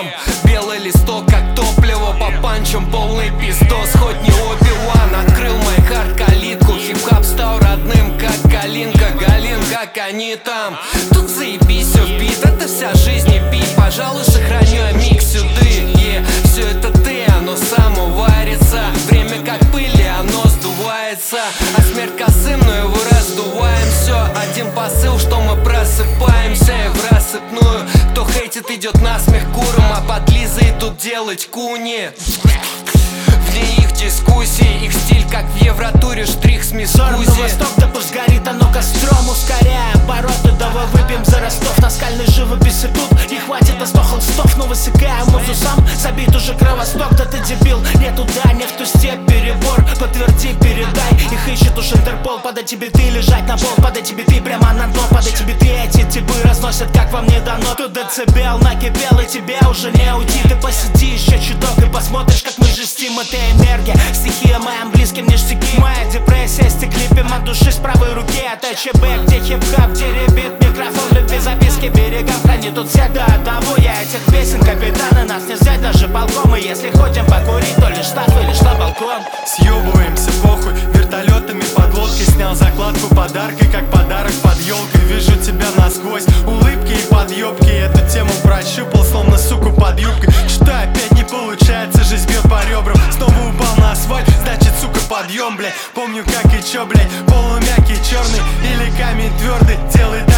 там. Белый листок, как топливо, по панчам полный пиздос. Хоть не Оби-Ван, открыл мой хард калитку. Хип-хап стал родным, как Калинка, Галин, как они там. Тут заебись, все в бит, это вся жизнь и пить. Пожалуй, сохраню я миг сюды. Все это ты, оно само варится. Время как пыль, оно сдувается. А смерть косым, но его раздуваем. Все, один посыл, что мы просыпаемся и в рассыпную. Кто хейтит, идет насмех куром, а подлизы идут делать куни. Вне их дискуссий, их стиль как в Евротуре, штрих с мискузи. На восток, да пусть горит оно костром. Ускоряя обороты, давай выпьем за Ростов. Наскальной живописи тут не хватит на 100 холстов. Но высыкая музу сам, забит уже кровосток. Да ты дебил, нету да, не в ту степь перебор. Подтверди, передай, их ищет уж Интерпол. Под эти биты лежать на пол, под эти биты прямо на дно. Под эти биты эти типы разносят, как вам не дано. Тут децибел накипел, и тебе уже не уйти. Ты посиди еще чуток и посмотришь, как мы жестим. Это энергия, стихия моим близким ништяки. Моя депрессия, стеклипим от души с правой руки. Это ЧБ, где хип-хап, где ребит микрофон. Любви записки берегам хранит тут всех до одного. Я этих песен капитаны, нас не взять даже полком. И если хотим покурить, то лишь штраф или штаб балкон. Съебываемся, похуй, вертолетами под лодкой. Снял закладку подаркой, как подарок под елкой. Вижу тебя насквозь, улыбки и подъебки. Эту тему прощупал, словно суку под юбкой. Что опять не получается, жизнь бьет по ребрам. Снова упал на асфальт, значит, сука, подъем, блядь. Помню, как и чё, блядь, полумягкий, черный или камень твердый. Делает